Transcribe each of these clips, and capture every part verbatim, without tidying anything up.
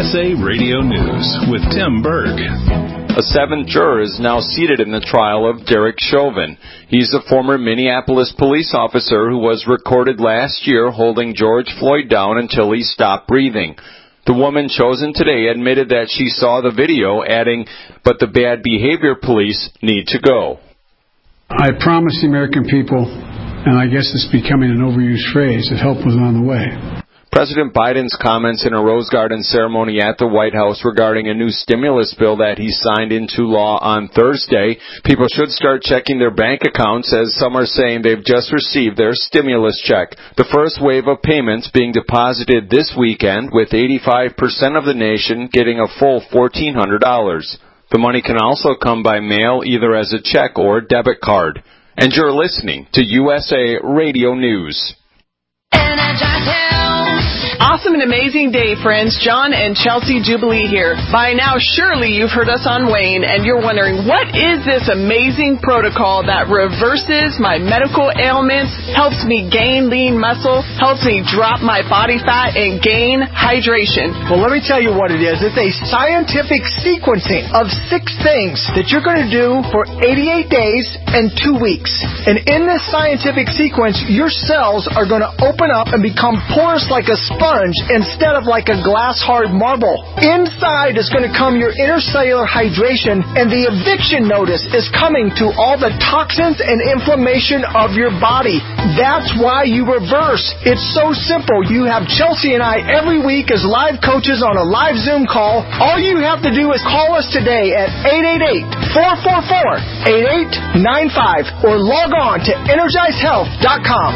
S A Radio News with Tim Berg. A seventh juror is now seated in the trial of Derek Chauvin. He's a former Minneapolis police officer who was recorded last year holding George Floyd down until he stopped breathing. The woman chosen today admitted that she saw the video, adding, "But the bad behavior police need to go." I promised the American people, and I guess it's becoming an overused phrase, that help was on the way. President Biden's comments in a Rose Garden ceremony at the White House regarding a new stimulus bill that he signed into law on Thursday. People should start checking their bank accounts, as some are saying they've just received their stimulus check. The first wave of payments being deposited this weekend, with eighty-five percent of the nation getting a full fourteen hundred dollars. The money can also come by mail, either as a check or debit card. And you're listening to U S A Radio News. Awesome and amazing day, friends. John and Chelsea Jubilee here. By now, surely you've heard us on Wayne, and you're wondering, what is this amazing protocol that reverses my medical ailments, helps me gain lean muscle, helps me drop my body fat, and gain hydration? Well, let me tell you what it is. It's a scientific sequencing of six things that you're going to do for eighty-eight days and two weeks. And in this scientific sequence, your cells are going to open up and become porous like a sponge instead of like a glass-hard marble. Inside is going to come your intercellular hydration, and the eviction notice is coming to all the toxins and inflammation of your body. That's why you reverse. It's so simple. You have Chelsea and I every week as live coaches on a live Zoom call. All you have to do is call us today at eight eight eight, four four four, eight eight nine five or log on to energize health dot com.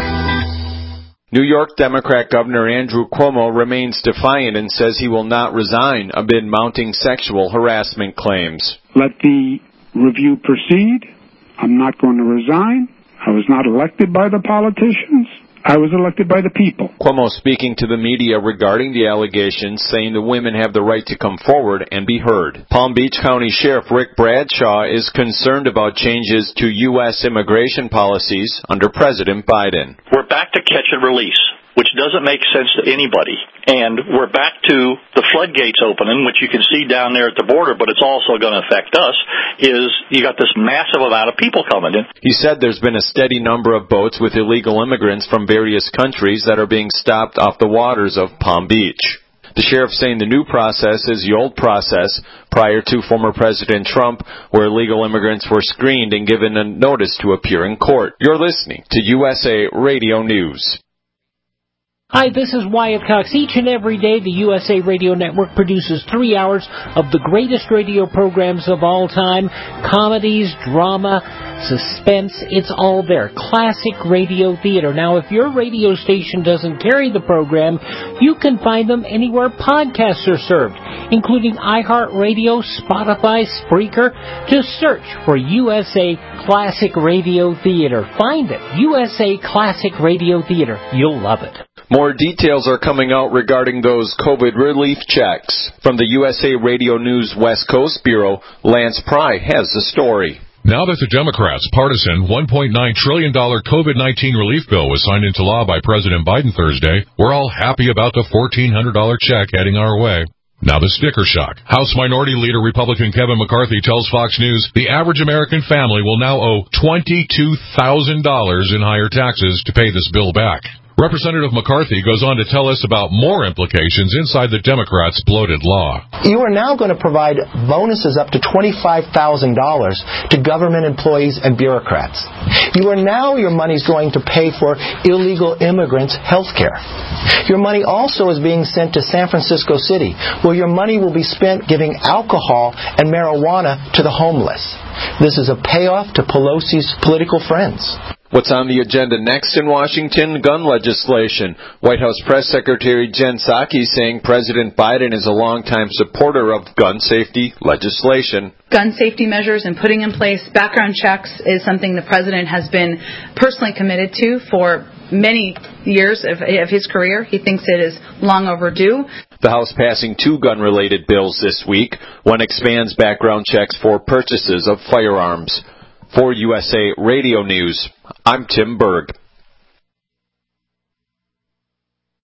New York Democrat Governor Andrew Cuomo remains defiant and says he will not resign amid mounting sexual harassment claims. Let the review proceed. I'm not going to resign. I was not elected by the politicians. I was elected by the people. Cuomo speaking to the media regarding the allegations, saying the women have the right to come forward and be heard. Palm Beach County Sheriff Rick Bradshaw is concerned about changes to U S immigration policies under President Biden. We're back to catch and release, which doesn't make sense to anybody. And we're back to the floodgates opening, which you can see down there at the border, but it's also going to affect us, is you got this massive amount of people coming in. He said there's been a steady number of boats with illegal immigrants from various countries that are being stopped off the waters of Palm Beach. The sheriff saying the new process is the old process prior to former President Trump, where illegal immigrants were screened and given a notice to appear in court. You're listening to U S A Radio News. Hi, this is Wyatt Cox. Each and every day, the U S A Radio Network produces three hours of the greatest radio programs of all time. Comedies, drama, suspense, it's all there. Classic radio theater. Now, if your radio station doesn't carry the program, you can find them anywhere podcasts are served, including iHeartRadio, Spotify, Spreaker. Just search for U S A Classic Radio Theater. Find it. U S A Classic Radio Theater. You'll love it. More details are coming out regarding those COVID relief checks. From the U S A Radio News West Coast Bureau, Lance Pry has the story. Now that the Democrats' partisan one point nine trillion dollars COVID nineteen relief bill was signed into law by President Biden Thursday, we're all happy about the fourteen hundred dollars check heading our way. Now the sticker shock. House Minority Leader Republican Kevin McCarthy tells Fox News the average American family will now owe twenty-two thousand dollars in higher taxes to pay this bill back. Representative McCarthy goes on to tell us about more implications inside the Democrats' bloated law. You are now going to provide bonuses up to twenty-five thousand dollars to government employees and bureaucrats. You are now, your money is going to pay for illegal immigrants' health care. Your money also is being sent to San Francisco City, where your money will be spent giving alcohol and marijuana to the homeless. This is a payoff to Pelosi's political friends. What's on the agenda next in Washington? Gun legislation. White House Press Secretary Jen Psaki saying President Biden is a longtime supporter of gun safety legislation. Gun safety measures and putting in place background checks is something the president has been personally committed to for many years of, of his career. He thinks it is long overdue. The House passing two gun-related bills this week. One expands background checks for purchases of firearms. For U S A Radio News, I'm Tim Berg.